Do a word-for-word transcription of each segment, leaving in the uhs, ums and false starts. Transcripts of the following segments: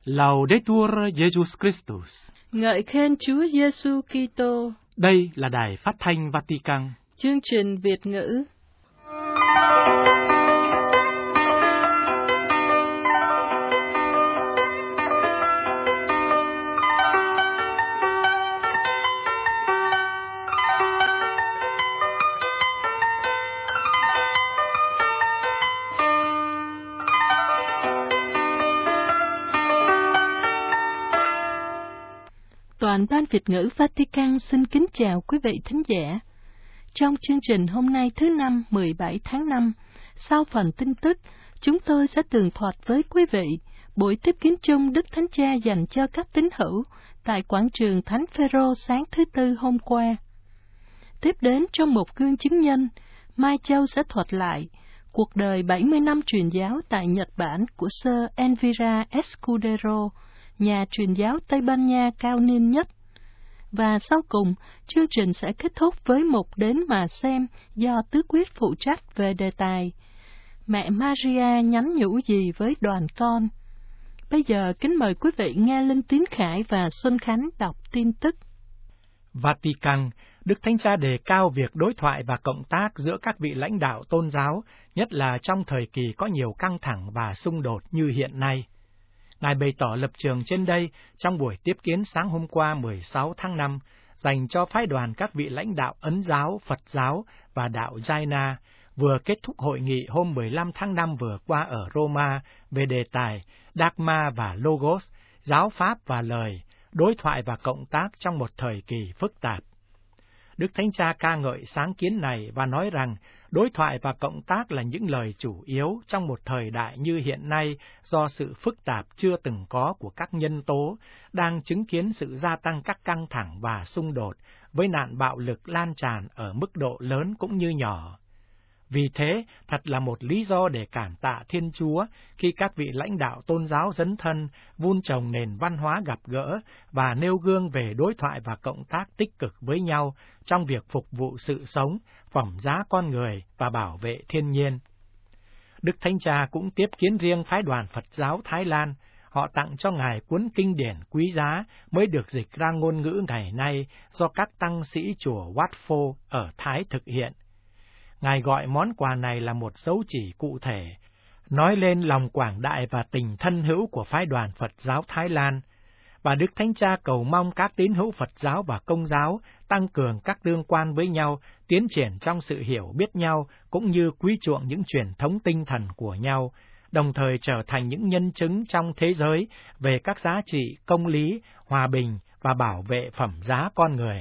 Laudetur Jesus Christus. Ngợi khen Chúa Giêsu Kitô. Đây là Đài Phát thanh Vatican. Chương trình Việt ngữ. Toàn ban Việt ngữ Vatican xin kính chào quý vị thính giả. Trong chương trình hôm nay thứ Năm mười bảy tháng năm, sau phần tin tức, chúng tôi sẽ tường thuật với quý vị buổi tiếp kiến chung Đức Thánh Cha dành cho các tín hữu tại quảng trường Thánh Phêrô sáng thứ Tư hôm qua. Tiếp đến trong một gương chứng nhân, Mai Châu sẽ thuật lại cuộc đời bảy mươi năm truyền giáo tại Nhật Bản của Sir Elvira Escudero, nhà truyền giáo Tây Ban Nha cao niên nhất. Và sau cùng, chương trình sẽ kết thúc với một đến mà xem do Tứ Quyết phụ trách về đề tài Mẹ Maria nhắn nhủ gì với đoàn con. Bây giờ kính mời quý vị nghe Linh Tín Khải và Xuân Khánh đọc tin tức. Vatican, Đức Thánh Cha đề cao việc đối thoại và cộng tác giữa các vị lãnh đạo tôn giáo, nhất là trong thời kỳ có nhiều căng thẳng và xung đột như hiện nay. Ngài bày tỏ lập trường trên đây trong buổi tiếp kiến sáng hôm qua mười sáu tháng năm, dành cho phái đoàn các vị lãnh đạo Ấn giáo, Phật giáo và đạo Jaina, vừa kết thúc hội nghị hôm mười lăm tháng năm vừa qua ở Roma về đề tài Dogma và Logos, giáo pháp và lời, đối thoại và cộng tác trong một thời kỳ phức tạp. Đức Thánh Cha ca ngợi sáng kiến này và nói rằng đối thoại và cộng tác là những lời chủ yếu trong một thời đại như hiện nay do sự phức tạp chưa từng có của các nhân tố, đang chứng kiến sự gia tăng các căng thẳng và xung đột với nạn bạo lực lan tràn ở mức độ lớn cũng như nhỏ. Vì thế, thật là một lý do để cảm tạ Thiên Chúa khi các vị lãnh đạo tôn giáo dấn thân, vun trồng nền văn hóa gặp gỡ và nêu gương về đối thoại và cộng tác tích cực với nhau trong việc phục vụ sự sống, phẩm giá con người và bảo vệ thiên nhiên. Đức Thánh Cha cũng tiếp kiến riêng phái đoàn Phật giáo Thái Lan. Họ tặng cho Ngài cuốn kinh điển quý giá mới được dịch ra ngôn ngữ ngày nay do các tăng sĩ chùa Wat Pho ở Thái thực hiện. Ngài gọi món quà này là một dấu chỉ cụ thể, nói lên lòng quảng đại và tình thân hữu của phái đoàn Phật giáo Thái Lan. Và Đức Thánh Cha cầu mong các tín hữu Phật giáo và Công giáo tăng cường các tương quan với nhau, tiến triển trong sự hiểu biết nhau, cũng như quý chuộng những truyền thống tinh thần của nhau, đồng thời trở thành những nhân chứng trong thế giới về các giá trị công lý, hòa bình và bảo vệ phẩm giá con người.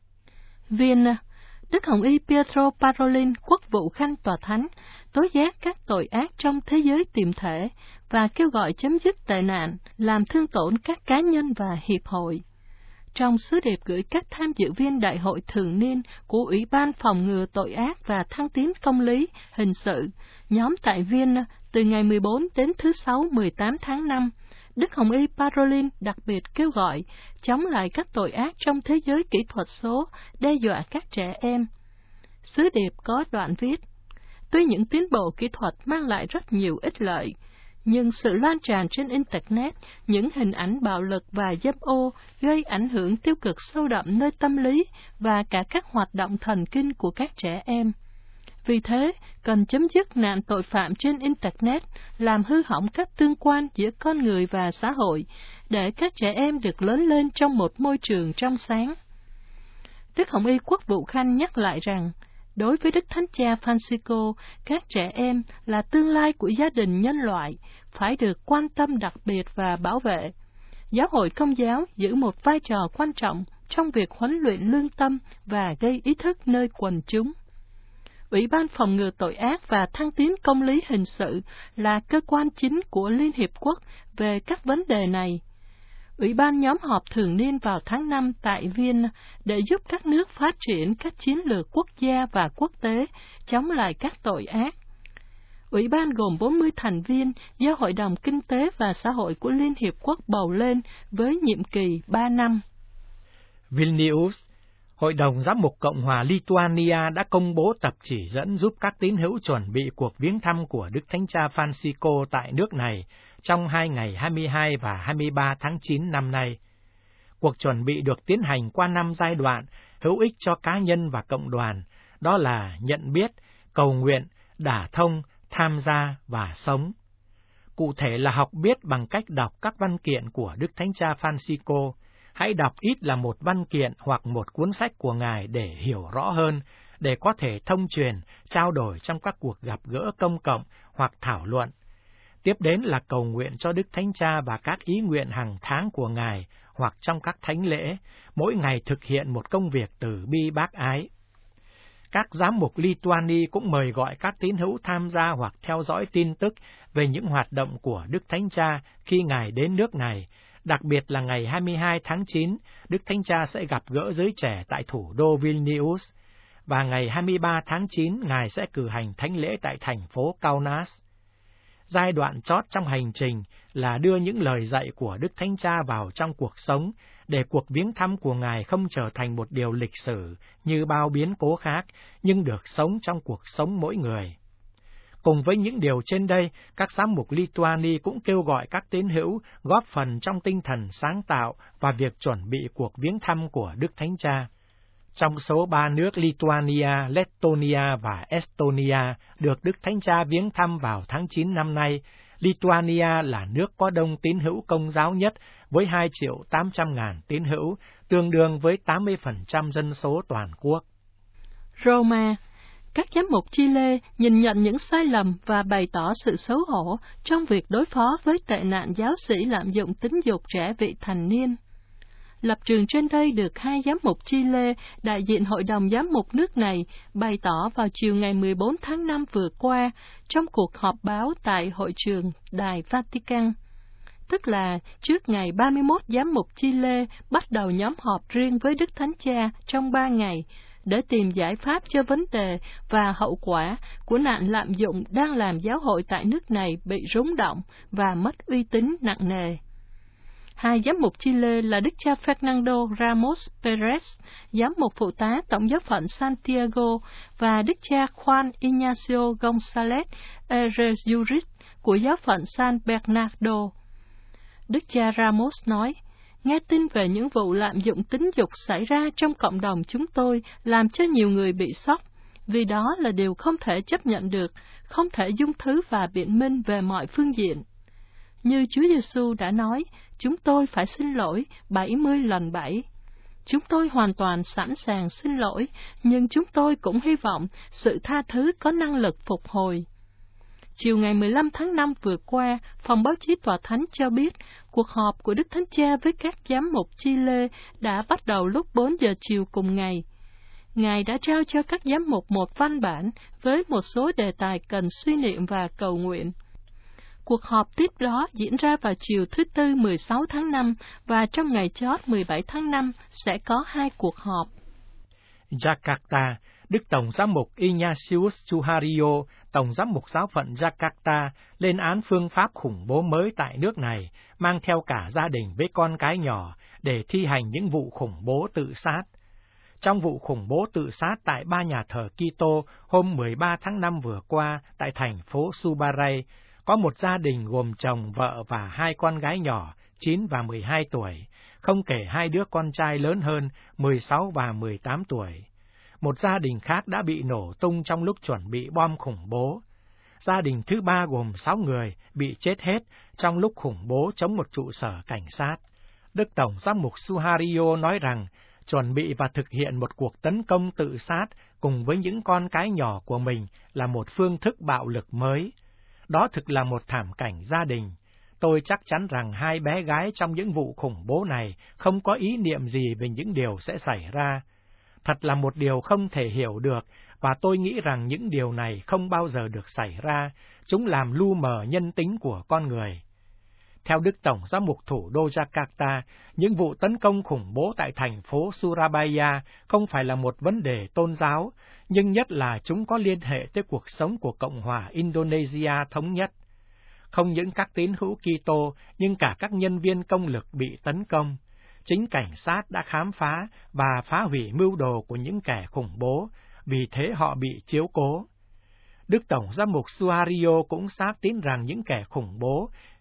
Vienna, Đức Hồng Y Pietro Parolin, quốc vụ khanh tòa thánh, tố giác các tội ác trong thế giới tiềm thể và kêu gọi chấm dứt tệ nạn, làm thương tổn các cá nhân và hiệp hội. Trong sứ điệp gửi các tham dự viên đại hội thường niên của Ủy ban phòng ngừa tội ác và thăng tiến công lý, hình sự, nhóm tại Vienna từ ngày mười bốn đến thứ Sáu mười tám tháng năm, Đức Hồng Y Parolin đặc biệt kêu gọi chống lại các tội ác trong thế giới kỹ thuật số, đe dọa các trẻ em. Sứ điệp có đoạn viết: Tuy những tiến bộ kỹ thuật mang lại rất nhiều ích lợi, nhưng sự lan tràn trên Internet, những hình ảnh bạo lực và dâm ô gây ảnh hưởng tiêu cực sâu đậm nơi tâm lý và cả các hoạt động thần kinh của các trẻ em. Vì thế, cần chấm dứt nạn tội phạm trên Internet, làm hư hỏng các tương quan giữa con người và xã hội, để các trẻ em được lớn lên trong một môi trường trong sáng. Đức Hồng Y Quốc vụ Khanh nhắc lại rằng, đối với Đức Thánh Cha Francisco, các trẻ em là tương lai của gia đình nhân loại, phải được quan tâm đặc biệt và bảo vệ. Giáo hội Công giáo giữ một vai trò quan trọng trong việc huấn luyện lương tâm và gây ý thức nơi quần chúng. Ủy ban phòng ngừa tội ác và thăng tiến công lý hình sự là cơ quan chính của Liên Hiệp Quốc về các vấn đề này. Ủy ban nhóm họp thường niên vào tháng năm tại Vienna để giúp các nước phát triển các chiến lược quốc gia và quốc tế chống lại các tội ác. Ủy ban gồm bốn mươi thành viên do Hội đồng Kinh tế và Xã hội của Liên Hiệp Quốc bầu lên với nhiệm kỳ ba năm. Vilnius, Hội đồng Giám mục Cộng hòa Lithuania đã công bố tập chỉ dẫn giúp các tín hữu chuẩn bị cuộc viếng thăm của Đức Thánh Cha Francisco tại nước này trong hai ngày hai mươi hai và hai mươi ba tháng chín năm nay. Cuộc chuẩn bị được tiến hành qua năm giai đoạn hữu ích cho cá nhân và cộng đoàn, đó là nhận biết, cầu nguyện, đả thông, tham gia và sống. Cụ thể là học biết bằng cách đọc các văn kiện của Đức Thánh Cha Francisco. Hãy đọc ít là một văn kiện hoặc một cuốn sách của Ngài để hiểu rõ hơn, để có thể thông truyền, trao đổi trong các cuộc gặp gỡ công cộng hoặc thảo luận. Tiếp đến là cầu nguyện cho Đức Thánh Cha và các ý nguyện hàng tháng của Ngài hoặc trong các thánh lễ, mỗi ngày thực hiện một công việc từ bi bác ái. Các giám mục Lituani cũng mời gọi các tín hữu tham gia hoặc theo dõi tin tức về những hoạt động của Đức Thánh Cha khi Ngài đến nước này. Đặc biệt là ngày hai mươi hai tháng chín, Đức Thánh Cha sẽ gặp gỡ giới trẻ tại thủ đô Vilnius, và ngày hai mươi ba tháng chín, Ngài sẽ cử hành thánh lễ tại thành phố Kaunas. Giai đoạn chót trong hành trình là đưa những lời dạy của Đức Thánh Cha vào trong cuộc sống, để cuộc viếng thăm của Ngài không trở thành một điều lịch sử như bao biến cố khác, nhưng được sống trong cuộc sống mỗi người. Cùng với những điều trên đây, các giám mục Lituani cũng kêu gọi các tín hữu góp phần trong tinh thần sáng tạo và việc chuẩn bị cuộc viếng thăm của Đức Thánh Cha. Trong số ba nước Lituania, Lithuania và Estonia được Đức Thánh Cha viếng thăm vào tháng chín năm nay, Lituania là nước có đông tín hữu Công giáo nhất với hai triệu tám trăm ngàn tín hữu, tương đương với tám mươi phần trăm dân số toàn quốc. Roma. Các giám mục Chile nhìn nhận những sai lầm và bày tỏ sự xấu hổ trong việc đối phó với tệ nạn giáo sĩ lạm dụng tính dục trẻ vị thành niên. Lập trường trên đây được hai giám mục Chile, đại diện Hội đồng Giám mục nước này, bày tỏ vào chiều ngày mười bốn tháng năm vừa qua trong cuộc họp báo tại hội trường Đài Vatican. Tức là trước ngày ba mươi mốt giám mục Chile bắt đầu nhóm họp riêng với Đức Thánh Cha trong ba ngày, để tìm giải pháp cho vấn đề và hậu quả của nạn lạm dụng đang làm giáo hội tại nước này bị rúng động và mất uy tín nặng nề. Hai giám mục Chile là Đức cha Fernando Ramos Perez, giám mục phụ tá Tổng giáo phận Santiago, và Đức cha Juan Ignacio González Errázuriz của giáo phận San Bernardo. Đức cha Ramos nói, nghe tin về những vụ lạm dụng tính dục xảy ra trong cộng đồng chúng tôi làm cho nhiều người bị sốc, vì đó là điều không thể chấp nhận được, không thể dung thứ và biện minh về mọi phương diện. Như Chúa Giêsu đã nói, chúng tôi phải xin lỗi bảy mươi lần bảy. Chúng tôi hoàn toàn sẵn sàng xin lỗi, nhưng chúng tôi cũng hy vọng sự tha thứ có năng lực phục hồi. Chiều ngày mười lăm tháng năm vừa qua, Phòng Báo chí Tòa Thánh cho biết, cuộc họp của Đức Thánh Cha với các giám mục Chile đã bắt đầu lúc bốn giờ chiều cùng ngày. Ngài đã trao cho các giám mục một văn bản với một số đề tài cần suy niệm và cầu nguyện. Cuộc họp tiếp đó diễn ra vào chiều thứ Tư mười sáu tháng năm, và trong ngày chót mười bảy tháng năm sẽ có hai cuộc họp. Jakarta, Đức Tổng giám mục Ignatius Suharyo, Tổng giám mục giáo phận Jakarta, lên án phương pháp khủng bố mới tại nước này, mang theo cả gia đình với con cái nhỏ để thi hành những vụ khủng bố tự sát. Trong vụ khủng bố tự sát tại ba nhà thờ Kitô hôm mười ba tháng năm vừa qua tại thành phố Subaray, có một gia đình gồm chồng, vợ và hai con gái nhỏ, chín và mười hai tuổi, không kể hai đứa con trai lớn hơn, mười sáu và mười tám tuổi. Một gia đình khác đã bị nổ tung trong lúc chuẩn bị bom khủng bố. Gia đình thứ ba gồm sáu người bị chết hết trong lúc khủng bố chống một trụ sở cảnh sát. Đức Tổng giám mục Suharyo nói rằng, chuẩn bị và thực hiện một cuộc tấn công tự sát cùng với những con cái nhỏ của mình là một phương thức bạo lực mới. Đó thực là một thảm cảnh gia đình. Tôi chắc chắn rằng hai bé gái trong những vụ khủng bố này không có ý niệm gì về những điều sẽ xảy ra. Thật là một điều không thể hiểu được, và tôi nghĩ rằng những điều này không bao giờ được xảy ra. Chúng làm lu mờ nhân tính của con người. Theo Đức Tổng giám mục thủ đô Jakarta, những vụ tấn công khủng bố tại thành phố Surabaya không phải là một vấn đề tôn giáo, nhưng nhất là chúng có liên hệ tới cuộc sống của Cộng hòa Indonesia thống nhất. Không những các tín hữu Kitô, nhưng cả các nhân viên công lực bị tấn công. Chính cảnh sát đã khám phá và phá hủy mưu đồ của những kẻ khủng bố, vì thế họ bị chiếu cố. Đức Tổng giám mục Suharyo cũng xác tín rằng những kẻ khủng bố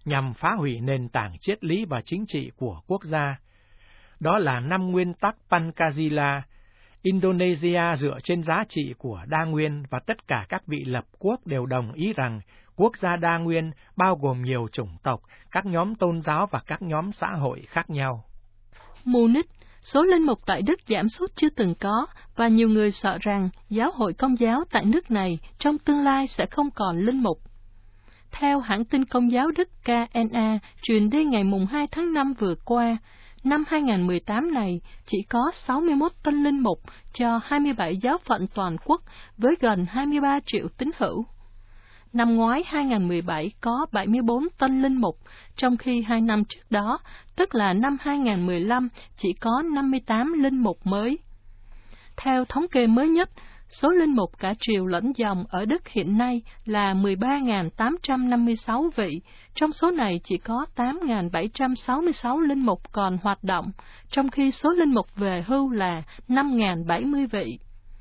nhằm phá hủy nền tảng triết lý và chính trị của quốc gia. Đó là năm nguyên tắc Pancasila. Indonesia dựa trên giá trị của đa nguyên và tất cả các vị lập quốc đều đồng ý rằng quốc gia đa nguyên bao gồm nhiều chủng tộc, các nhóm tôn giáo và các nhóm xã hội khác nhau. Munich, số linh mục tại Đức giảm sút chưa từng có, và nhiều người sợ rằng giáo hội Công giáo tại nước này trong tương lai sẽ không còn linh mục. Theo hãng tin Công giáo Đức K N A truyền đi ngày mùng hai tháng năm vừa qua, năm hai nghìn không trăm mười tám này chỉ có sáu mươi mốt tân linh mục cho hai mươi bảy giáo phận toàn quốc với gần hai mươi ba triệu tín hữu. Năm ngoái hai nghìn không trăm mười bảy có bảy mươi bốn tân linh mục, trong khi hai năm trước đó, tức là năm hai nghìn không trăm mười lăm, chỉ có năm mươi tám linh mục mới. Theo thống kê mới nhất, số linh mục cả triều lẫn dòng ở Đức hiện nay là mười ba nghìn tám trăm năm mươi sáu vị, trong số này chỉ có tám nghìn bảy trăm sáu mươi sáu linh mục còn hoạt động, trong khi số linh mục về hưu là năm nghìn bảy mươi vị.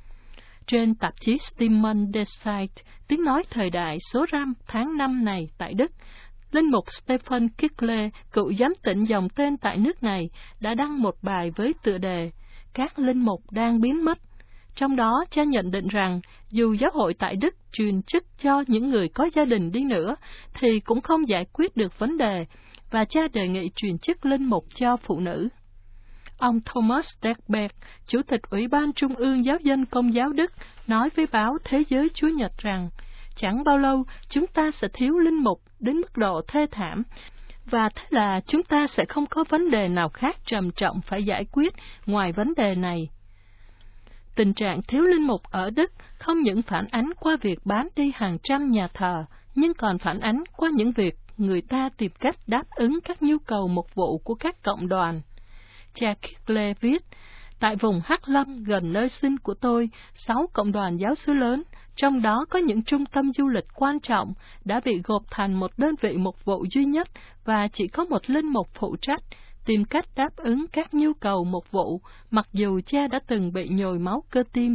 Trên tạp chí Stimmen der Zeit, tiếng nói thời đại số răm tháng năm này tại Đức, linh mục Stephen Kickle, cựu giám tịnh dòng tên tại nước này, đã đăng một bài với tựa đề "Các linh mục đang biến mất". Trong đó, cha nhận định rằng, dù giáo hội tại Đức truyền chức cho những người có gia đình đi nữa, thì cũng không giải quyết được vấn đề, và cha đề nghị truyền chức linh mục cho phụ nữ. Ông Thomas Derbeck, Chủ tịch Ủy ban Trung ương Giáo dân Công giáo Đức, nói với báo Thế giới Chúa Nhật rằng, chẳng bao lâu chúng ta sẽ thiếu linh mục đến mức độ thê thảm, và thế là chúng ta sẽ không có vấn đề nào khác trầm trọng phải giải quyết ngoài vấn đề này. Tình trạng thiếu linh mục ở Đức không những phản ánh qua việc bán đi hàng trăm nhà thờ, nhưng còn phản ánh qua những việc người ta tìm cách đáp ứng các nhu cầu mục vụ của các cộng đoàn. Cha Kickle viết, tại vùng Hắc Lâm gần nơi sinh của tôi, sáu cộng đoàn giáo xứ lớn, trong đó có những trung tâm du lịch quan trọng, đã bị gộp thành một đơn vị mục vụ duy nhất và chỉ có một linh mục phụ trách, tìm cách đáp ứng các nhu cầu mục vụ, mặc dù cha đã từng bị nhồi máu cơ tim.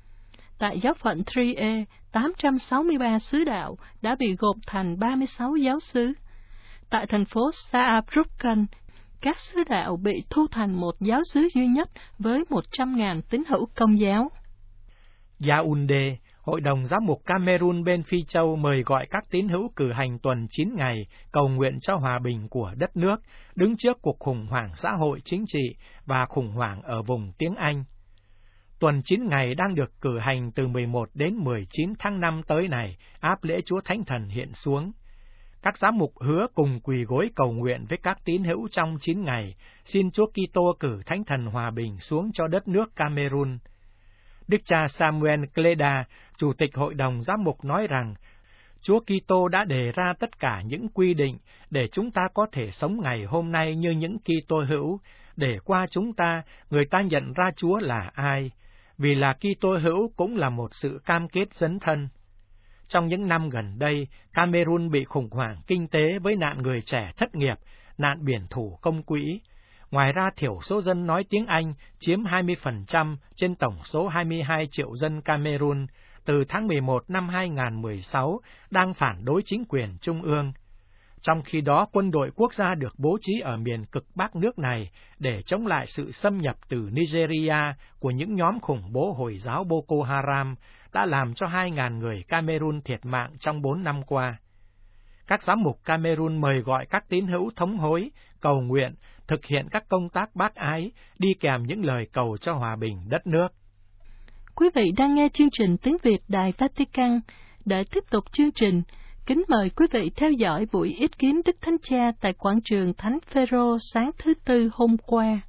Tại giáo phận Trier, tám trăm sáu mươi ba sứ đạo đã bị gộp thành ba mươi sáu giáo xứ. Tại thành phố Saarbrücken, các sứ đạo bị thu thành một giáo xứ duy nhất với một trăm nghìn tín hữu Công giáo. Yaoundé, Hội đồng Giám mục Cameroon bên Phi Châu mời gọi các tín hữu cử hành tuần chín ngày cầu nguyện cho hòa bình của đất nước, đứng trước cuộc khủng hoảng xã hội chính trị và khủng hoảng ở vùng tiếng Anh. Tuần chín ngày đang được cử hành từ mười một đến mười chín tháng năm tới này, áp lễ Chúa Thánh Thần hiện xuống. Các giám mục hứa cùng quỳ gối cầu nguyện với các tín hữu trong chín ngày, xin Chúa Kitô cử Thánh Thần hòa bình xuống cho đất nước Cameroon. Đức cha Samuel Kleda, Chủ tịch Hội đồng Giám mục nói rằng, Chúa Kitô đã đề ra tất cả những quy định để chúng ta có thể sống ngày hôm nay như những Kitô hữu, để qua chúng ta, người ta nhận ra Chúa là ai, vì là Kitô hữu cũng là một sự cam kết dấn thân. Trong những năm gần đây, Cameroon bị khủng hoảng kinh tế với nạn người trẻ thất nghiệp, nạn biển thủ công quỹ. Ngoài ra, thiểu số dân nói tiếng Anh chiếm hai mươi phần trăm trên tổng số hai mươi hai triệu dân Cameroon từ tháng mười một năm hai nghìn không trăm mười sáu đang phản đối chính quyền trung ương. Trong khi đó, quân đội quốc gia được bố trí ở miền cực Bắc nước này để chống lại sự xâm nhập từ Nigeria của những nhóm khủng bố Hồi giáo Boko Haram đã làm cho hai nghìn người Cameroon thiệt mạng trong bốn năm qua. Các giám mục Cameroon mời gọi các tín hữu thống hối, cầu nguyện, thực hiện các công tác bác ái, đi kèm những lời cầu cho hòa bình đất nước. Quý vị đang nghe chương trình Tiếng Việt Đài Vatican. Để tiếp tục chương trình, kính mời quý vị theo dõi buổi ý kiến Đức Thánh Cha tại quảng trường Thánh Phêrô sáng thứ Tư hôm qua.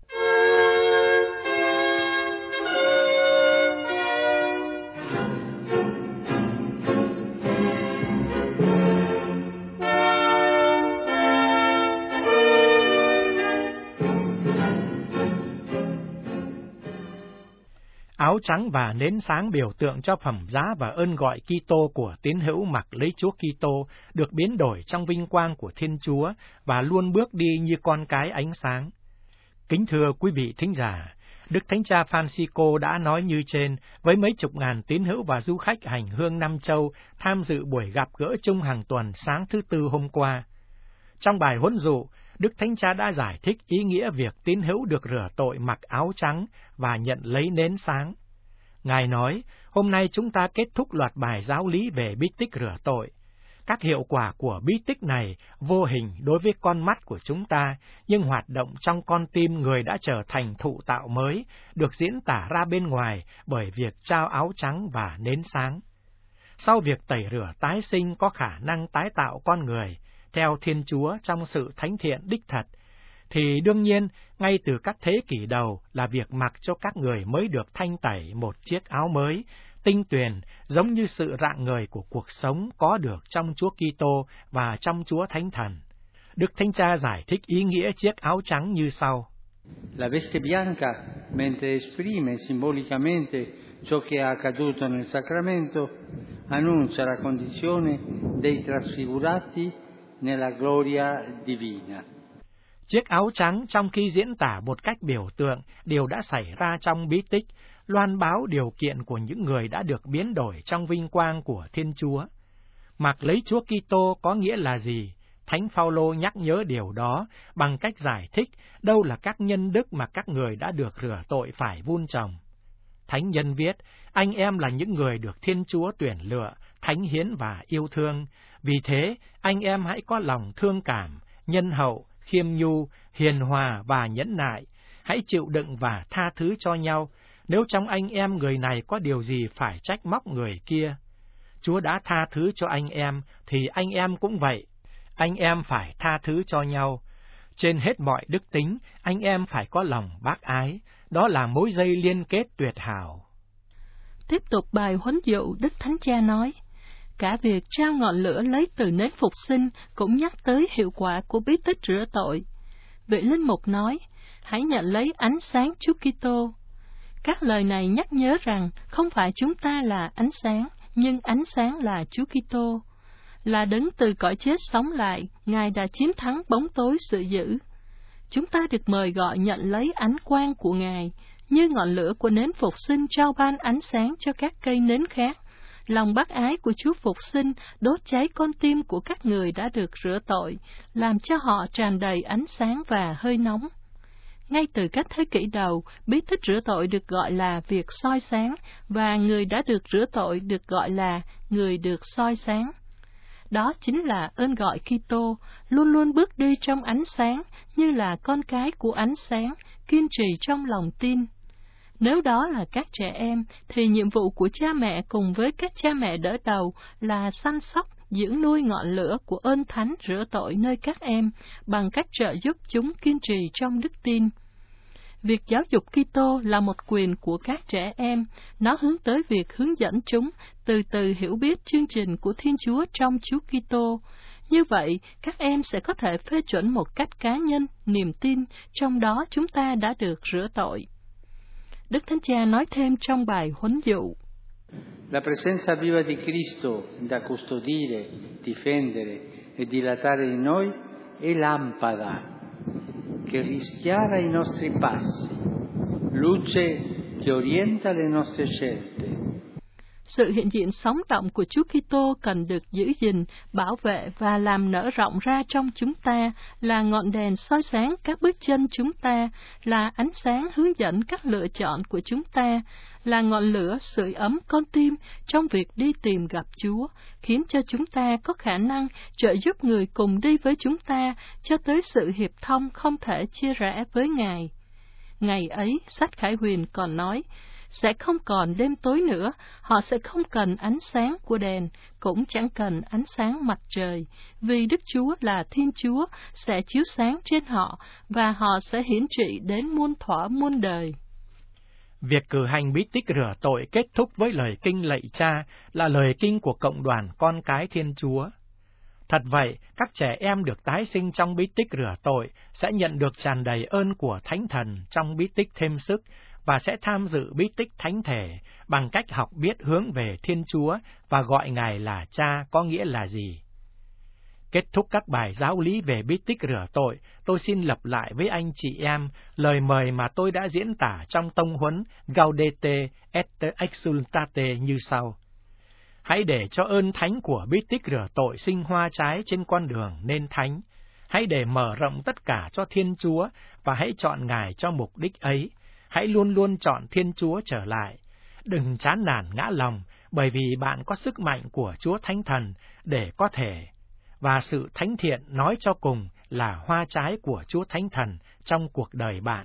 Áo trắng và nến sáng biểu tượng cho phẩm giá và ơn gọi Kitô của tín hữu mặc lấy Chúa Kitô được biến đổi trong vinh quang của Thiên Chúa và luôn bước đi như con cái ánh sáng. Kính thưa quý vị thính giả, Đức Thánh Cha Francisco đã nói như trên với mấy chục ngàn tín hữu và du khách hành hương năm châu tham dự buổi gặp gỡ chung hàng tuần sáng thứ Tư hôm qua. Trong bài huấn dụ, Đức Thánh Cha đã giải thích ý nghĩa việc tín hữu được rửa tội mặc áo trắng và nhận lấy nến sáng. Ngài nói, hôm nay chúng ta kết thúc loạt bài giáo lý về bí tích rửa tội. Các hiệu quả của bí tích này vô hình đối với con mắt của chúng ta, nhưng hoạt động trong con tim người đã trở thành thụ tạo mới, được diễn tả ra bên ngoài bởi việc trao áo trắng và nến sáng. Sau việc tẩy rửa tái sinh có khả năng tái tạo con người, theo Thiên Chúa trong sự thánh thiện đích thật, thì đương nhiên, ngay từ các thế kỷ đầu là việc mặc cho các người mới được thanh tẩy một chiếc áo mới, tinh tuyền, giống như sự rạng ngời của cuộc sống có được trong Chúa Kitô và trong Chúa Thánh Thần. Đức Thánh Cha giải thích ý nghĩa chiếc áo trắng như sau. La veste bianca, mentre esprime simbolicamente ciò che è accaduto nel sacramento, annuncia la condizione dei trasfigurati nella gloria divina. Chiếc áo trắng trong khi diễn tả một cách biểu tượng điều đã xảy ra trong bí tích, loan báo điều kiện của những người đã được biến đổi trong vinh quang của Thiên Chúa. Mặc lấy Chúa Kitô có nghĩa là gì? Thánh Phaolô nhắc nhớ điều đó bằng cách giải thích đâu là các nhân đức mà các người đã được rửa tội phải vun trồng. Thánh nhân viết, anh em là những người được Thiên Chúa tuyển lựa, thánh hiến và yêu thương. Vì thế, anh em hãy có lòng thương cảm, nhân hậu, khiêm nhu, hiền hòa và nhẫn nại. Hãy chịu đựng và tha thứ cho nhau, nếu trong anh em người này có điều gì phải trách móc người kia. Chúa đã tha thứ cho anh em, thì anh em cũng vậy. Anh em phải tha thứ cho nhau. Trên hết mọi đức tính, anh em phải có lòng bác ái. Đó là mối dây liên kết tuyệt hảo. Tiếp tục bài huấn dụ, Đức Thánh Cha nói, cả việc trao ngọn lửa lấy từ nến phục sinh cũng nhắc tới hiệu quả của bí tích rửa tội. Vị linh mục nói, hãy nhận lấy ánh sáng Chúa Kitô. Các lời này nhắc nhớ rằng không phải chúng ta là ánh sáng, nhưng ánh sáng là Chúa Kitô. Là đấng từ cõi chết sống lại, Ngài đã chiến thắng bóng tối sự dữ. Chúng ta được mời gọi nhận lấy ánh quang của Ngài, như ngọn lửa của nến phục sinh trao ban ánh sáng cho các cây nến khác. Lòng bác ái của Chúa phục sinh đốt cháy con tim của các người đã được rửa tội, làm cho họ tràn đầy ánh sáng và hơi nóng. Ngay từ các thế kỷ đầu, bí tích rửa tội được gọi là việc soi sáng, và người đã được rửa tội được gọi là người được soi sáng. Đó chính là ơn gọi Kitô, luôn luôn bước đi trong ánh sáng, như là con cái của ánh sáng, kiên trì trong lòng tin. Nếu đó là các trẻ em, thì nhiệm vụ của cha mẹ cùng với các cha mẹ đỡ đầu là săn sóc, dưỡng nuôi ngọn lửa của ơn thánh rửa tội nơi các em, bằng cách trợ giúp chúng kiên trì trong đức tin. Việc giáo dục Kitô là một quyền của các trẻ em, nó hướng tới việc hướng dẫn chúng từ từ hiểu biết chương trình của Thiên Chúa trong Chúa Kitô. Như vậy, các em sẽ có thể phê chuẩn một cách cá nhân, niềm tin, trong đó chúng ta đã được rửa tội. Đức Thánh Cha nói thêm trong bài huấn dụ. La presenza viva di Cristo da custodire, difendere e dilatare in noi è lampada che rischiara i nostri passi, luce che orienta le nostre scelte. Sự hiện diện sống động của Chúa Kitô cần được giữ gìn, bảo vệ và làm nở rộng ra trong chúng ta, là ngọn đèn soi sáng các bước chân chúng ta, là ánh sáng hướng dẫn các lựa chọn của chúng ta, là ngọn lửa sưởi ấm con tim trong việc đi tìm gặp Chúa, khiến cho chúng ta có khả năng trợ giúp người cùng đi với chúng ta cho tới sự hiệp thông không thể chia rẽ với Ngài. Ngày ấy, sách Khải Huyền còn nói, sẽ không còn đêm tối nữa, họ sẽ không cần ánh sáng của đèn, cũng chẳng cần ánh sáng mặt trời, vì Đức Chúa là Thiên Chúa sẽ chiếu sáng trên họ, và họ sẽ hiển trị đến muôn thuở muôn đời. Việc cử hành bí tích rửa tội kết thúc với lời kinh lạy Cha là lời kinh của cộng đoàn con cái Thiên Chúa. Thật vậy, các trẻ em được tái sinh trong bí tích rửa tội sẽ nhận được tràn đầy ơn của Thánh Thần trong bí tích thêm sức, và sẽ tham dự bí tích thánh thể bằng cách học biết hướng về Thiên Chúa và gọi Ngài là Cha có nghĩa là gì. Kết thúc các bài giáo lý về bí tích rửa tội, tôi xin lặp lại với anh chị em lời mời mà tôi đã diễn tả trong tông huấn Gaudete et Exsultate như sau. Hãy để cho ơn thánh của bí tích rửa tội sinh hoa trái trên con đường nên thánh. hãy để mở rộng tất cả cho Thiên Chúa và hãy chọn Ngài cho mục đích ấy. Hãy luôn luôn chọn Thiên Chúa trở lại. Đừng chán nản ngã lòng, bởi vì bạn có sức mạnh của Chúa Thánh Thần để có thể, và sự thánh thiện nói cho cùng là hoa trái của Chúa Thánh Thần trong cuộc đời bạn.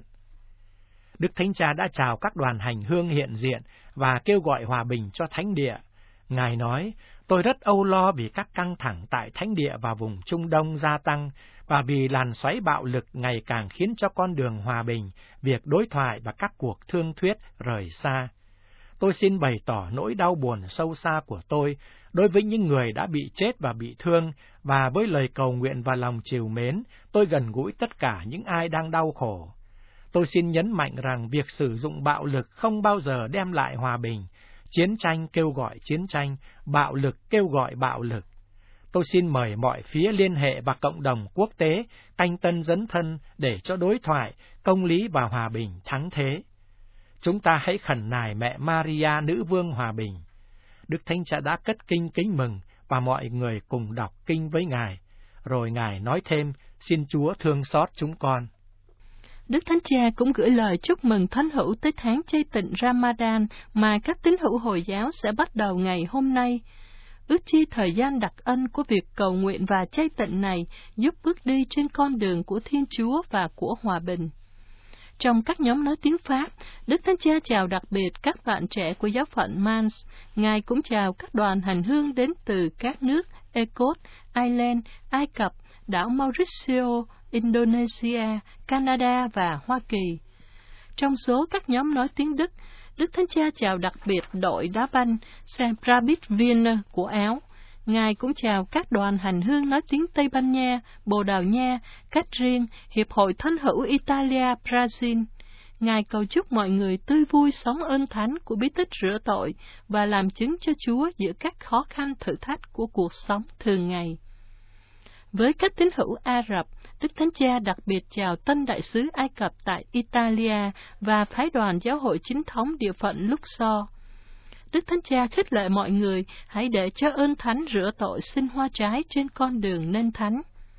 Đức Thánh Cha đã chào các đoàn hành hương hiện diện và kêu gọi hòa bình cho thánh địa. Ngài nói, tôi rất âu lo vì các căng thẳng tại thánh địa và vùng Trung Đông gia tăng, và vì làn xoáy bạo lực ngày càng khiến cho con đường hòa bình, việc đối thoại và các cuộc thương thuyết rời xa. Tôi xin bày tỏ nỗi đau buồn sâu xa của tôi đối với những người đã bị chết và bị thương, và với lời cầu nguyện và lòng trìu mến, tôi gần gũi tất cả những ai đang đau khổ. Tôi xin nhấn mạnh rằng việc sử dụng bạo lực không bao giờ đem lại hòa bình. Chiến tranh kêu gọi chiến tranh, bạo lực kêu gọi bạo lực. Tôi xin mời mọi phía liên hệ và cộng đồng quốc tế canh tân dấn thân để cho đối thoại, công lý và hòa bình thắng thế. Chúng ta hãy khẩn nài mẹ Maria nữ vương hòa bình. Đức Thánh Cha đã cất kinh kính mừng và mọi người cùng đọc kinh với Ngài. Rồi Ngài nói thêm, xin Chúa thương xót chúng con. Đức Thánh Cha cũng gửi lời chúc mừng thánh hữu tới tháng chay tịnh Ramadan mà các tín hữu Hồi giáo sẽ bắt đầu ngày hôm nay. Ước chi thời gian đặc ân của việc cầu nguyện và chay tịnh này giúp bước đi trên con đường của Thiên Chúa và của hòa bình. Trong các nhóm nói tiếng Pháp, Đức Thánh Cha chào đặc biệt các bạn trẻ của giáo phận Mans. Ngài cũng chào các đoàn hành hương đến từ các nước Ecot, Ireland, Ai Cập, đảo Mauricio, Indonesia, Canada và Hoa Kỳ. Trong số các nhóm nói tiếng Đức, Đức Thánh Cha chào đặc biệt đội đá banh Saint Brabit Wiener của Áo. Ngài cũng chào các đoàn hành hương nói tiếng Tây Ban Nha, Bồ Đào Nha, cách riêng, Hiệp hội Thánh hữu Italia, Brazil. Ngài cầu chúc mọi người tươi vui sống ơn thánh của bí tích rửa tội và làm chứng cho Chúa giữa các khó khăn thử thách của cuộc sống thường ngày. Với các tín hữu Ả Rập, Đức Thánh Cha đặc biệt chào tân đại sứ Ai Cập tại Italia và phái đoàn giáo hội chính thống địa phận Luxor. Đức Thánh Cha khích lệ mọi người hãy để cho ơn thánh rửa tội sinh hoa trái trên con đường nên thánh.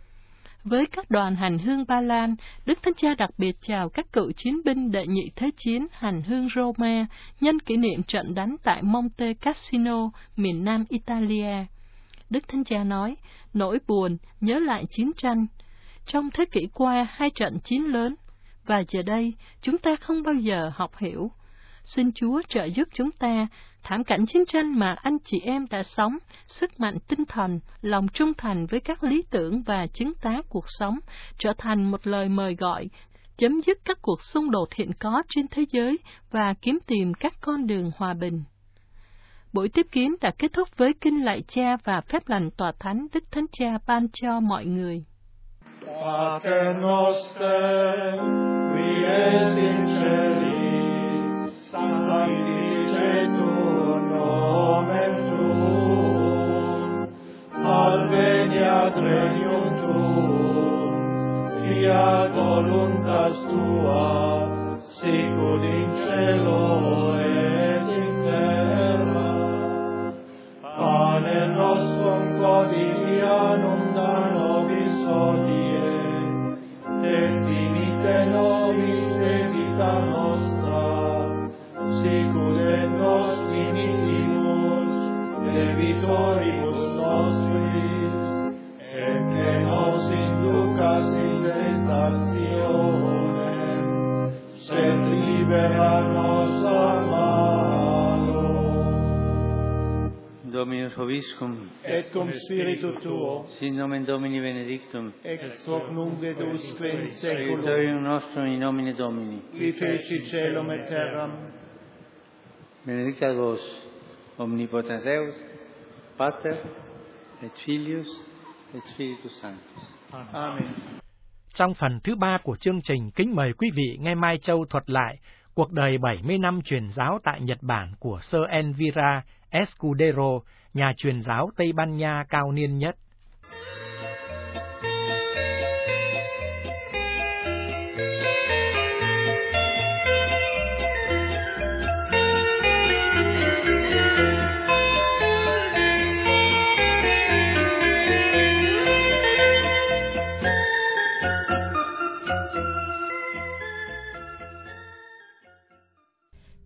Với các đoàn hành hương Ba Lan, Đức Thánh Cha đặc biệt chào các cựu chiến binh đệ nhị thế chiến hành hương Roma nhân kỷ niệm trận đánh tại Monte Cassino, miền nam Italia. Đức Thánh Cha nói, nỗi buồn nhớ lại chiến tranh. Trong thế kỷ qua hai trận chiến lớn, và giờ đây chúng ta không bao giờ học hiểu. Xin Chúa trợ giúp chúng ta, thảm cảnh chiến tranh mà anh chị em đã sống, sức mạnh tinh thần, lòng trung thành với các lý tưởng và chứng tá cuộc sống, trở thành một lời mời gọi, chấm dứt các cuộc xung đột hiện có trên thế giới và kiếm tìm các con đường hòa bình. Buổi tiếp kiến đã kết thúc với kinh lạy Cha và phép lành tòa thánh Đức Thánh Cha ban cho mọi người. Pater noster, qui es in celis, sanctificetur nomen tuum, adveniat regnum tuum, fiat voluntas tua, sicut in cielo et in terra. Panem nostrum quotidianum da nobis hodie, et dimitte nobis debita nostra, sicut et nos dimittimus debitoribus nostris, et ne nos inducas in tentationem, sed libera nos a malo. Dominus Vobiscum, Et cum spiritu tuo, sin nomen Domini benedictum, ex hoc nunc et usque in saeculum, aiutorium nostrum in nomine Domini. qui feci caelum et terram. Benedicta vos, omnipotens Deus, Pater, et Filius, et Spiritus Sanctus. Amen. Trong phần thứ ba của chương trình, kính mời quý vị nghe Mai Châu thuật lại cuộc đời bảy mươi năm truyền giáo tại Nhật Bản của Sơ Elvira Escudero, nhà truyền giáo Tây Ban Nha cao niên nhất.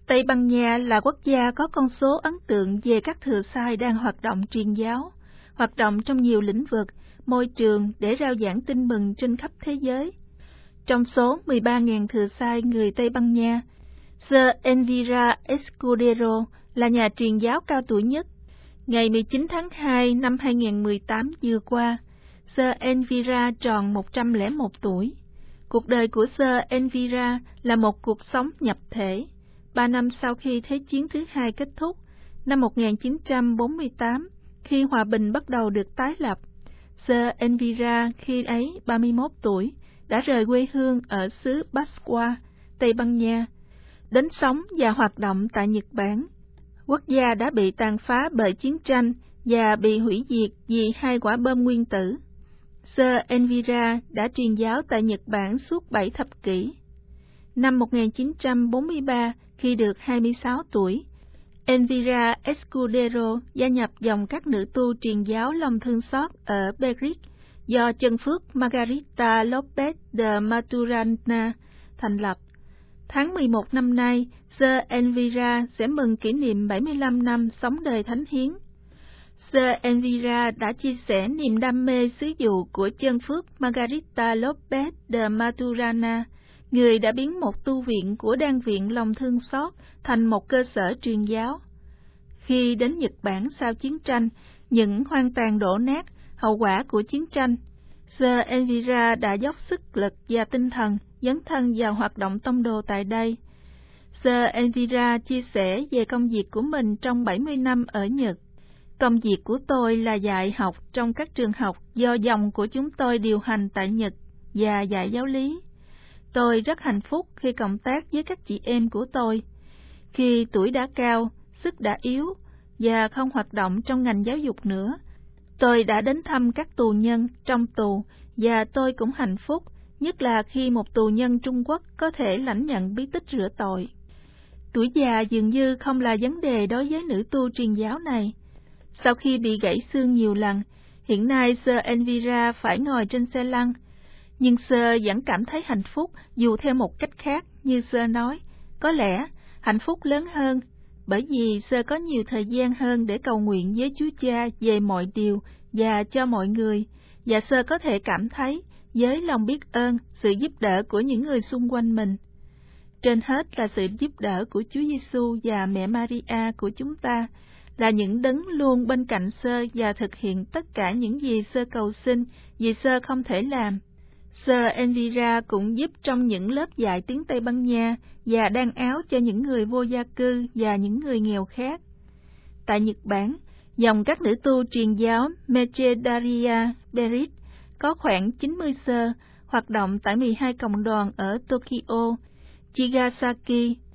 Tây Ban Nha là quốc gia có con số ấn tượng về các thừa sai đang hoạt động truyền giáo, hoạt động trong nhiều lĩnh vực, môi trường để rao giảng tin mừng trên khắp thế giới. Trong số mười ba nghìn thừa sai người Tây Ban Nha, Sir Elvira Escudero là nhà truyền giáo cao tuổi nhất. Ngày mười chín tháng hai năm hai nghìn không trăm mười tám vừa qua, Sir Elvira tròn một trăm lẻ một tuổi. Cuộc đời của Sir Elvira là một cuộc sống nhập thể. Ba năm sau khi Thế chiến thứ hai kết thúc, năm một nghìn chín trăm bốn mươi tám, khi hòa bình bắt đầu được tái lập, Sir Elvira khi ấy ba mươi mốt tuổi, đã rời quê hương ở xứ Pasqua, Tây Ban Nha, đến sống và hoạt động tại Nhật Bản. Quốc gia đã bị tàn phá bởi chiến tranh và bị hủy diệt vì hai quả bom nguyên tử. Sir Elvira đã truyền giáo tại Nhật Bản suốt bảy thập kỷ. Năm một nghìn chín trăm bốn mươi ba, khi được hai mươi sáu tuổi, Elvira Escudero gia nhập dòng các nữ tu truyền giáo lòng thương xót ở Beirut do chân phước Margarita López de Maturana thành lập. Tháng mười một năm nay, Sir Elvira sẽ mừng kỷ niệm bảy mươi lăm năm sống đời thánh hiến. Sir Elvira đã chia sẻ niềm đam mê sứ vụ của chân phước Margarita López de Maturana, người đã biến một tu viện của đan viện lòng thương xót thành một cơ sở truyền giáo. Khi đến Nhật Bản sau chiến tranh, những hoang tàn đổ nát, hậu quả của chiến tranh, Sir Elvira đã dốc sức lực và tinh thần dấn thân vào hoạt động tông đồ tại đây. Sir Elvira chia sẻ về công việc của mình trong bảy mươi năm ở Nhật. Công việc của tôi là dạy học trong các trường học do dòng của chúng tôi điều hành tại Nhật và dạy giáo lý. Tôi rất hạnh phúc khi cộng tác với các chị em của tôi. Khi tuổi đã cao, sức đã yếu và không hoạt động trong ngành giáo dục nữa, tôi đã đến thăm các tù nhân trong tù và tôi cũng hạnh phúc, nhất là khi một tù nhân Trung Quốc có thể lãnh nhận bí tích rửa tội. Tuổi già dường như không là vấn đề đối với nữ tu truyền giáo này. Sau khi bị gãy xương nhiều lần, hiện nay Sir Elvira phải ngồi trên xe lăn. Nhưng Sir vẫn cảm thấy hạnh phúc dù theo một cách khác, như Sir nói, có lẽ hạnh phúc lớn hơn, bởi vì Sir có nhiều thời gian hơn để cầu nguyện với Chúa Cha về mọi điều và cho mọi người, và Sir có thể cảm thấy với lòng biết ơn sự giúp đỡ của những người xung quanh mình. Trên hết là sự giúp đỡ của Chúa Giêsu và mẹ Maria của chúng ta, là những đấng luôn bên cạnh Sir và thực hiện tất cả những gì Sir cầu xin vì Sir không thể làm. Sir Elvira cũng giúp trong những lớp dạy tiếng Tây Ban Nha và đan áo cho những người vô gia cư và những người nghèo khác. Tại Nhật Bản, dòng các nữ tu truyền giáo Mechedaria Berit có khoảng chín mươi Sir hoạt động tại mười hai cộng đoàn ở Tokyo, Chigasaki,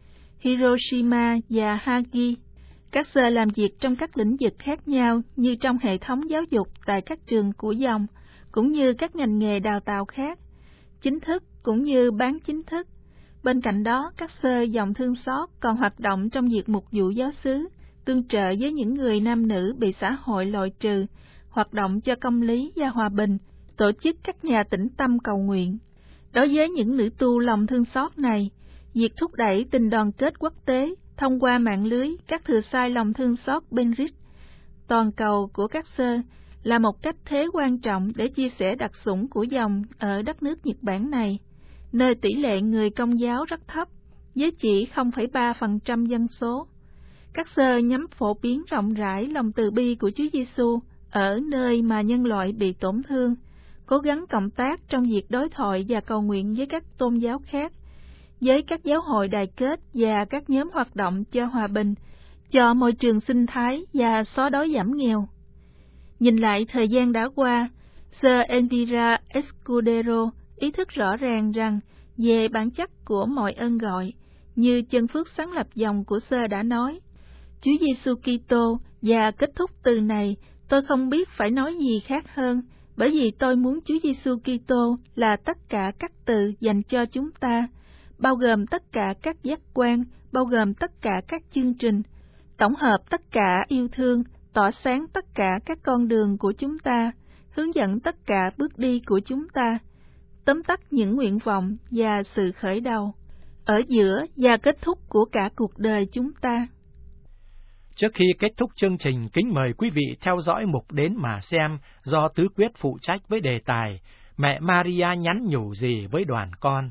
Hiroshima và Hagi. Các Sir làm việc trong các lĩnh vực khác nhau như trong hệ thống giáo dục tại các trường của dòng, cũng như các ngành nghề đào tạo khác, chính thức cũng như bán chính thức. Bên cạnh đó, các Sir dòng thương xót còn hoạt động trong việc mục vụ giáo xứ, tương trợ với những người nam nữ bị xã hội loại trừ, hoạt động cho công lý và hòa bình, tổ chức các nhà tĩnh tâm cầu nguyện. Đối với những nữ tu lòng thương xót này, việc thúc đẩy tình đoàn kết quốc tế thông qua mạng lưới các thừa sai lòng thương xót Benris toàn cầu của các Sir là một cách thế quan trọng để chia sẻ đặc sủng của dòng ở đất nước Nhật Bản này, nơi tỷ lệ người Công giáo rất thấp, với chỉ không phẩy ba phần trăm dân số. Các Sir nhằm phổ biến rộng rãi lòng từ bi của Chúa Giêsu ở nơi mà nhân loại bị tổn thương, cố gắng cộng tác trong việc đối thoại và cầu nguyện với các tôn giáo khác, với các giáo hội đại kết và các nhóm hoạt động cho hòa bình, cho môi trường sinh thái và xóa đói giảm nghèo. Nhìn lại thời gian đã qua, Sir Elvira Escudero ý thức rõ ràng rằng về bản chất của mọi ơn gọi, như chân phước sáng lập dòng của Sir đã nói, Chúa Giêsu Kitô, và kết thúc từ này, tôi không biết phải nói gì khác hơn, bởi vì tôi muốn Chúa Giêsu Kitô là tất cả các từ dành cho chúng ta, bao gồm tất cả các giác quan, bao gồm tất cả các chương trình, tổng hợp tất cả yêu thương, tỏa sáng tất cả các con đường của chúng ta, hướng dẫn tất cả bước đi của chúng ta, tóm tắt những nguyện vọng và sự khởi đầu. ở giữa và kết thúc của cả cuộc đời chúng ta. Trước khi kết thúc chương trình, kính mời quý vị theo dõi mục Đến Mà Xem do Tứ Quyết phụ trách với đề tài Mẹ Maria nhắn nhủ gì với đoàn con.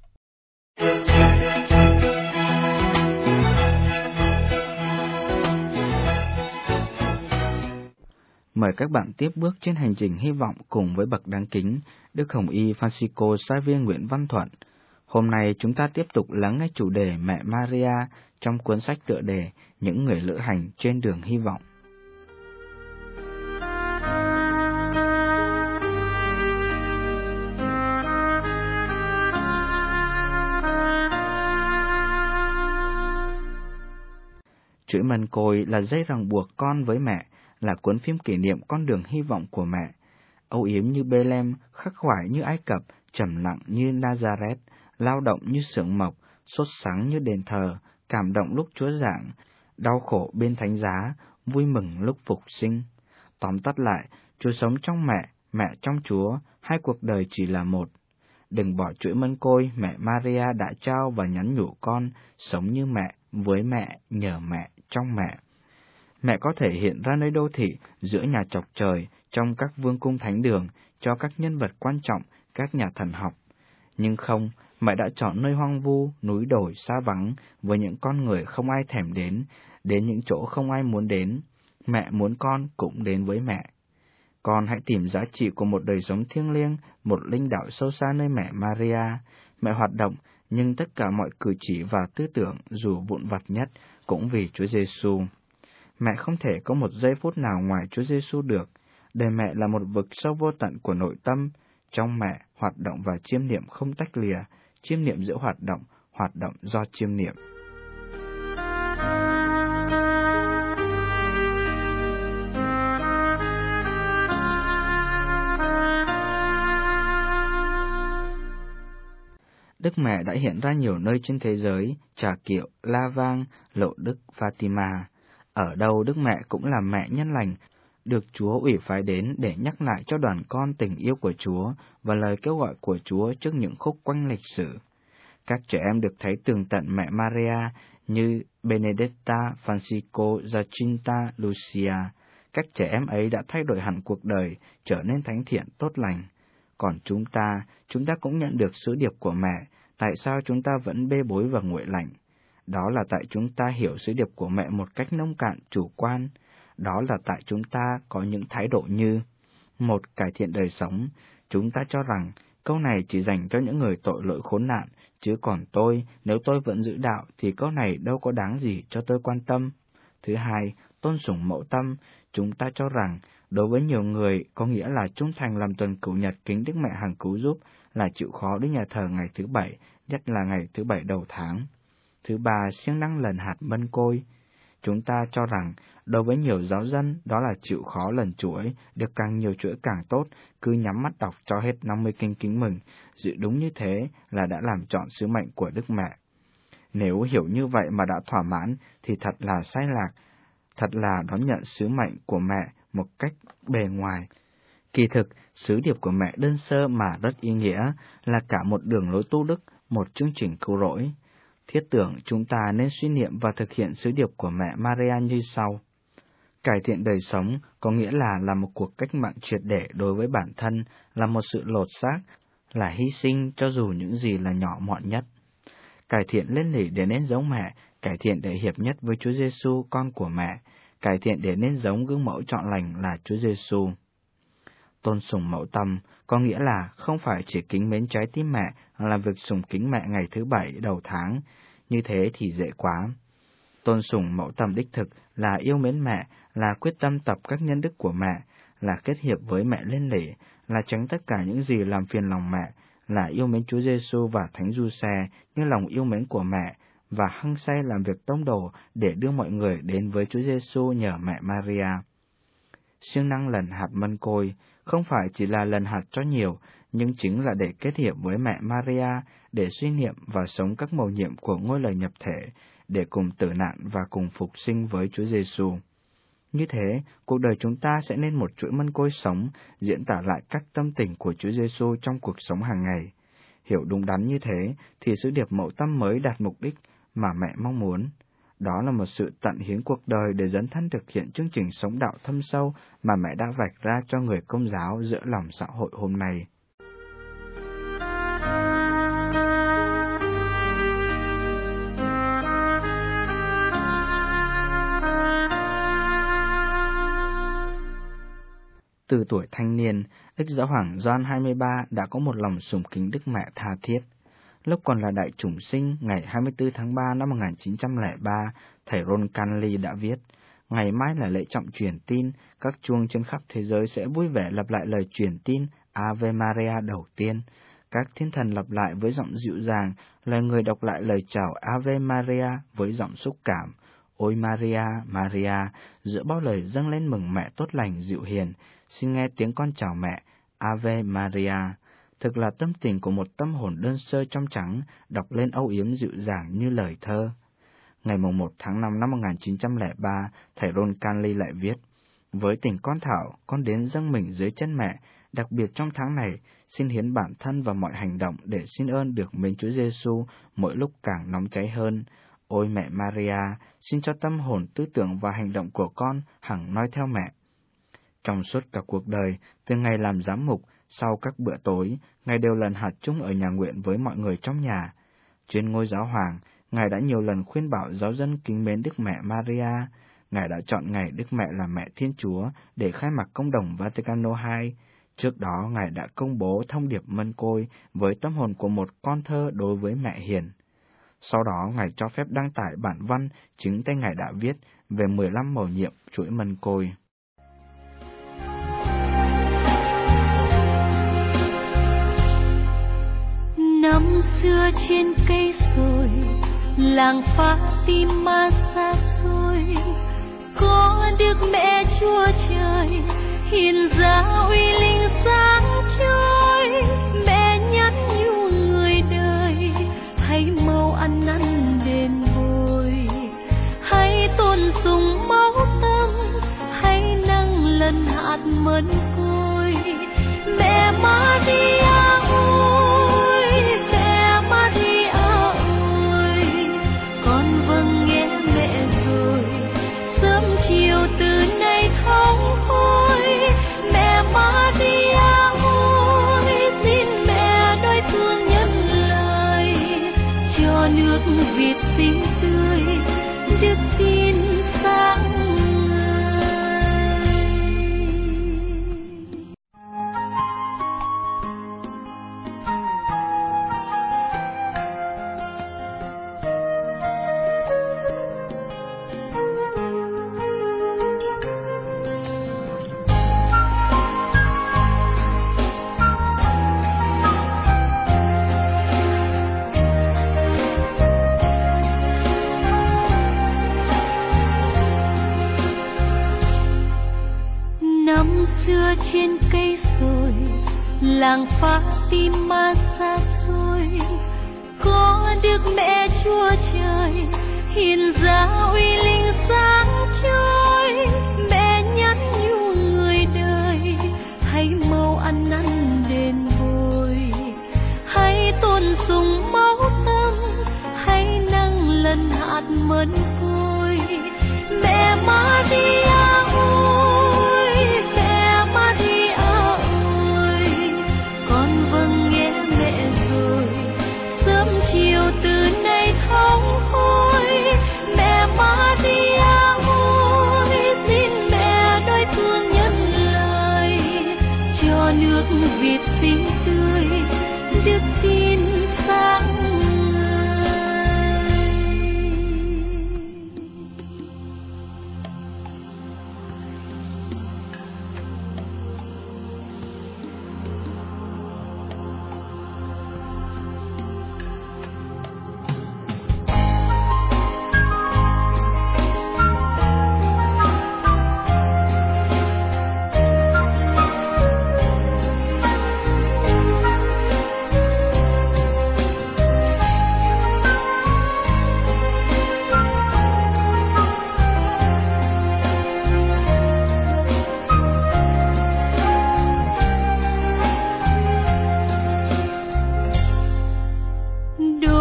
Mời các bạn tiếp bước trên hành trình hy vọng cùng với bậc đáng kính Đức Hồng Y Francisco Xavier Nguyễn Văn Thuận. Hôm nay chúng ta tiếp tục lắng nghe chủ đề Mẹ Maria trong cuốn sách tựa đề Những người lữ hành trên đường hy vọng. Chuỗi mân côi là dây ràng buộc con với mẹ, là cuốn phim kỷ niệm con đường hy vọng của mẹ. Âu yếm như Bethlehem, khắc khoải như Ai Cập, trầm lặng như Nazareth, lao động như xưởng mộc, sốt sắng như đền thờ, cảm động lúc Chúa giảng, đau khổ bên thánh giá, vui mừng lúc phục sinh. Tóm tắt lại, Chúa sống trong mẹ, mẹ trong Chúa, hai cuộc đời chỉ là một. Đừng bỏ chuỗi mân côi mẹ Maria đã trao và nhắn nhủ con, sống như mẹ, với mẹ, nhờ mẹ, trong mẹ. Mẹ có thể hiện ra nơi đô thị, giữa nhà chọc trời, trong các vương cung thánh đường, cho các nhân vật quan trọng, các nhà thần học. Nhưng không, mẹ đã chọn nơi hoang vu, núi đồi, xa vắng, với những con người không ai thèm đến, đến những chỗ không ai muốn đến. Mẹ muốn con cũng đến với mẹ. Con hãy tìm giá trị của một đời sống thiêng liêng, một linh đạo sâu xa nơi mẹ Maria. Mẹ hoạt động, nhưng tất cả mọi cử chỉ và tư tưởng, dù vụn vặt nhất, cũng vì Chúa Giêsu. Mẹ không thể có một giây phút nào ngoài Chúa Giêsu được. Đời mẹ là một vực sâu vô tận của nội tâm. Trong mẹ, hoạt động và chiêm niệm không tách lìa, chiêm niệm giữa hoạt động, hoạt động do chiêm niệm. Đức Mẹ đã hiện ra nhiều nơi trên thế giới, Trà Kiệu, La Vang, Lộ Đức, Fatima. Ở đâu Đức Mẹ cũng là mẹ nhân lành, được Chúa ủy phái đến để nhắc lại cho đoàn con tình yêu của Chúa và lời kêu gọi của Chúa trước những khúc quanh lịch sử. Các trẻ em được thấy tường tận mẹ Maria như Benedetta, Francisco, Jacinta, Lucia. Các trẻ em ấy đã thay đổi hẳn cuộc đời, trở nên thánh thiện, tốt lành. Còn chúng ta, chúng ta cũng nhận được sứ điệp của mẹ, tại sao chúng ta vẫn bê bối và nguội lạnh? Đó là tại chúng ta hiểu sứ điệp của mẹ một cách nông cạn, chủ quan. Đó là tại chúng ta có những thái độ như: một, cải thiện đời sống. Chúng ta cho rằng câu này chỉ dành cho những người tội lỗi khốn nạn, chứ còn tôi, nếu tôi vẫn giữ đạo thì câu này đâu có đáng gì cho tôi quan tâm. Thứ hai, tôn sùng mẫu tâm. Chúng ta cho rằng đối với nhiều người có nghĩa là trung thành làm tuần cửu nhật kính Đức Mẹ Hằng Cứu Giúp, là chịu khó đến nhà thờ ngày thứ bảy, nhất là ngày thứ bảy đầu tháng. Thứ ba, siêng năng lần hạt mân côi. Chúng ta cho rằng đối với nhiều giáo dân đó là chịu khó lần chuỗi, được càng nhiều chuỗi càng tốt, cứ nhắm mắt đọc cho hết năm mươi kinh kính mừng. Dự đúng như thế là đã làm trọn sứ mệnh của Đức Mẹ. Nếu hiểu như vậy mà đã thỏa mãn thì thật là sai lạc, thật là đón nhận sứ mệnh của mẹ một cách bề ngoài. Kỳ thực, sứ điệp của mẹ đơn sơ mà rất ý nghĩa, là cả một đường lối tu đức, một chương trình cứu rỗi. Thiết tưởng chúng ta nên suy niệm và thực hiện sứ điệp của mẹ Maria như sau. Cải thiện đời sống có nghĩa là làm một cuộc cách mạng triệt để đối với bản thân, là một sự lột xác, là hy sinh cho dù những gì là nhỏ mọn nhất. Cải thiện lên lỉ để nên giống mẹ, cải thiện để hiệp nhất với Chúa Giêsu, con của mẹ, cải thiện để nên giống gương mẫu trọn lành là Chúa Giêsu. Tôn sùng mẫu tâm có nghĩa là không phải chỉ kính mến trái tim mẹ, mà là việc sùng kính mẹ ngày thứ bảy đầu tháng. Như thế thì dễ quá. Tôn sùng mẫu tâm đích thực là yêu mến mẹ, là quyết tâm tập các nhân đức của mẹ, là kết hiệp với mẹ lên lễ, là tránh tất cả những gì làm phiền lòng mẹ, là yêu mến Chúa Giêsu và Thánh Giuse như lòng yêu mến của mẹ, và hăng say làm việc tông đồ để đưa mọi người đến với Chúa Giêsu nhờ mẹ Maria. Siêng năng lần hạt mân côi không phải chỉ là lần hạt cho nhiều, nhưng chính là để kết hiệp với mẹ Maria, để suy niệm và sống các mầu nhiệm của ngôi lời nhập thể, để cùng tử nạn và cùng phục sinh với Chúa Giêsu. Như thế, cuộc đời chúng ta sẽ nên một chuỗi mân côi sống, diễn tả lại các tâm tình của Chúa Giêsu trong cuộc sống hàng ngày. hiểu đúng đắn như thế, thì sứ điệp mẫu tâm mới đạt mục đích mà mẹ mong muốn. Đó là một sự tận hiến cuộc đời để dấn thân thực hiện chương trình sống đạo thâm sâu mà mẹ đã vạch ra cho người Công giáo giữa lòng xã hội hôm nay. Từ tuổi thanh niên, Đức Giáo hoàng Gioan hai mươi ba đã có một lòng sùng kính Đức Mẹ tha thiết. Lúc còn là đại chủng sinh, ngày hai mươi tư tháng ba năm một nghìn chín trăm lẻ ba, thầy Roncalli đã viết, ngày mai là lễ trọng truyền tin, các chuông trên khắp thế giới sẽ vui vẻ lặp lại lời truyền tin Ave Maria đầu tiên. Các thiên thần lặp lại với giọng dịu dàng, lời người đọc lại lời chào Ave Maria với giọng xúc cảm. Ôi Maria, Maria, giữa bao lời dâng lên mừng mẹ tốt lành dịu hiền, xin nghe tiếng con chào mẹ, Ave Maria. Thực là tâm tình của một tâm hồn đơn sơ trong trắng, đọc lên âu yếm dịu dàng như lời thơ. Ngày mùng một tháng năm năm một nghìn chín trăm lẻ ba, thầy Roncalli lại viết, với tình con thảo, con đến dâng mình dưới chân mẹ, đặc biệt trong tháng này, xin hiến bản thân và mọi hành động để xin ơn được mến Chúa Giêsu mỗi lúc càng nóng cháy hơn. Ôi mẹ Maria, xin cho tâm hồn, tư tưởng và hành động của con hằng noi theo mẹ. Trong suốt cả cuộc đời, từ ngày làm giám mục, sau các bữa tối, Ngài đều lần hạt chung ở nhà nguyện với mọi người trong nhà. Trên ngôi giáo hoàng, Ngài đã nhiều lần khuyên bảo giáo dân kính mến Đức Mẹ Maria. Ngài đã chọn ngày Đức Mẹ là Mẹ Thiên Chúa để khai mạc công đồng Vaticano hai. Trước đó, Ngài đã công bố thông điệp mân côi với tâm hồn của một con thơ đối với mẹ hiền. Sau đó, Ngài cho phép đăng tải bản văn chính tay Ngài đã viết về mười lăm mầu nhiệm chuỗi mân côi. Năm xưa trên cây sồi, làng Fatima xa xôi, có Đức Mẹ Chúa Trời hiện ra uy linh sáng chói. Mẹ nhắn nhủ người đời, hãy mau ăn năn đền bồi, hãy tôn sùng máu tâm, hãy nâng lần hạt mân côi. Mẹ Maria Việt xinh tươi, đức tin sáng ngời. Trên cây sồi, làng Fatima xa xôi, có Đức Mẹ Chúa Trời hiện ra uy linh sáng chói. Mẹ nhắn nhủ người đời, hãy mau ăn năn đền bồi, hãy tôn sùng máu tâm, hãy nâng lần hạt mân côi. Mẹ Maria Việt xinh tươi, đức tin sáng ngời.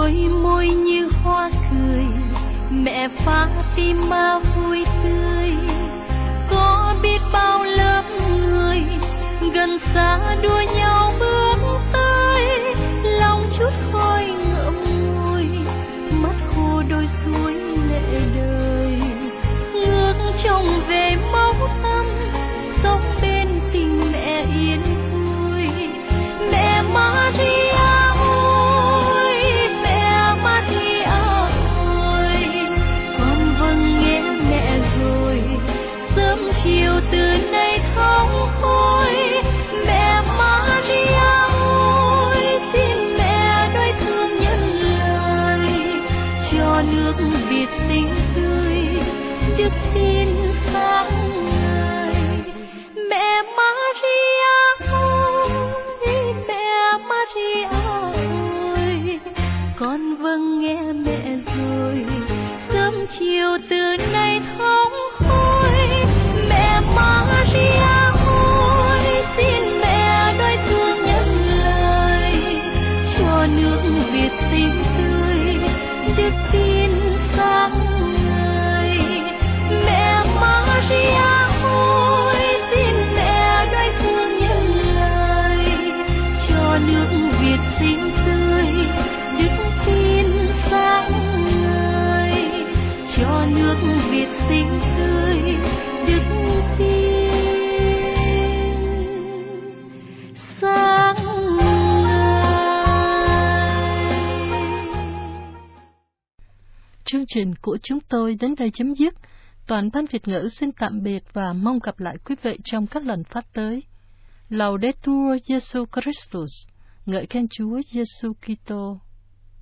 đôi môi như hoa cười, mẹ Fatima vui tươi. Có biết bao lớp người gần xa đua nhau bước tới, lòng chút khói ngậm ngùi, mắt khô đôi suối lệ đời. Ngước trông về máu tâm, sống bên tình mẹ yên vui. Mẹ Maria ơi, mẹ Maria ơi, con vâng nghe mẹ rồi, sớm chiều từ nay thống hối. Mẹ Maria ơi, xin mẹ đôi thương nhân lời, cho nước Việt xinh tươi, đức tin sáng ngời. Mẹ Maria ơi, mẹ Maria ơi, con vâng nghe mẹ rồi, sớm chiều từ nay thống hối. Mẹ Maria ơi, xin mẹ đôi thương nhân lời, cho nước Việt xinh tươi, đức tin sáng ngời. Mẹ Maria ơi, xin mẹ đôi thương nhân lời, cho nước Việt xinh tươi, đức tin sáng ngời. Cho nước Việt xinh tươi, đức tin sáng ngời. Chương trình của chúng tôi đến đây chấm dứt. Toàn ban Việt ngữ xin tạm biệt và mong gặp lại quý vị trong các lần phát tới. Laudetur Jesu Christus, ngợi khen Chúa Giêsu Kitô.